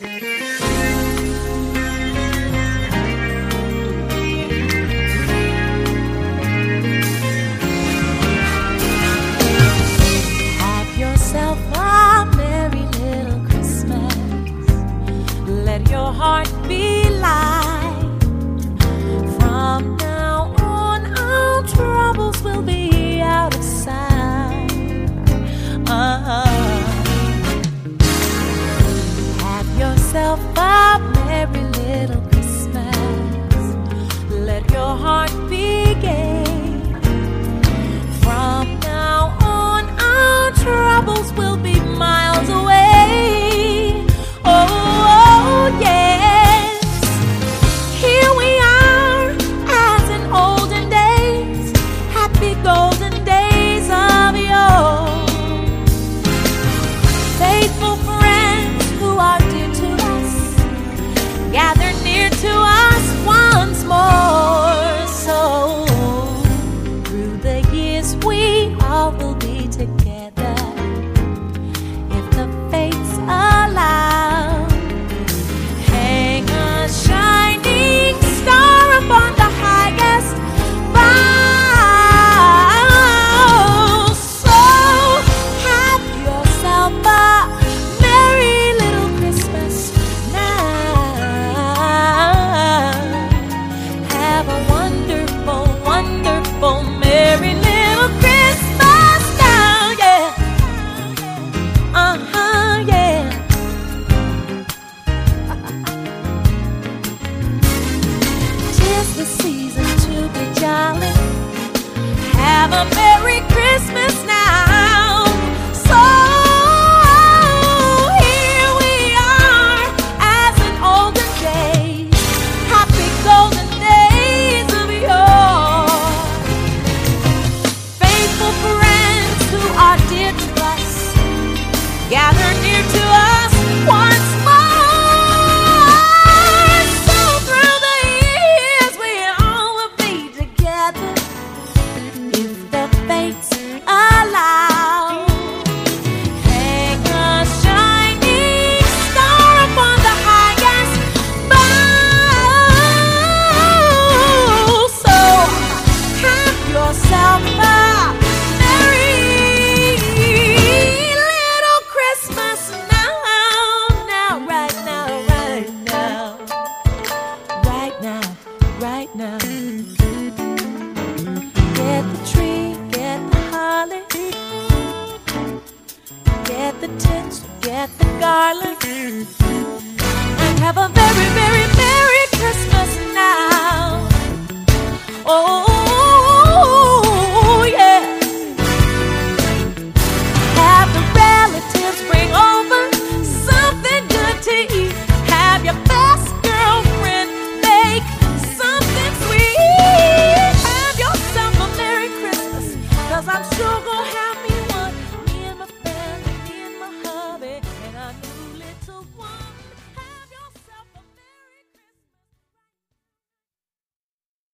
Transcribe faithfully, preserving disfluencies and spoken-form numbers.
Have yourself a merry little Christmas. Let your heart be light. From now on, our troubles will be out of sight. Uh-huh. Have yourself a merry little Christmas. Let your heart be gay. From now on, our troubles will be miles away. Oh, oh yes. Here we are, as in olden days, happy golden days of yore. Faithful friends who are dear to us, gather near to us once more. So through the years we all will be together, if the fates allow. Hang a shining star upon the highest bough. So have yourself a merry little Christmas now. Have a wonderful, wonderful, merry little Christmas now, yeah. Uh-huh, yeah. Tis the season to be jolly. Have a merry Christmas now. So here we are, as in olden days, happy golden days of yore. Faithful friends who are dear to us, gather near to us once more. So through the years we all will be together, if the fates allow. Hang a shining star upon the highest bough. So have yourself a merry little Christmas now, now, right now, right now, right now, right now. Get the tree, get the holly, get the tinsel, get the garland, and have a very, very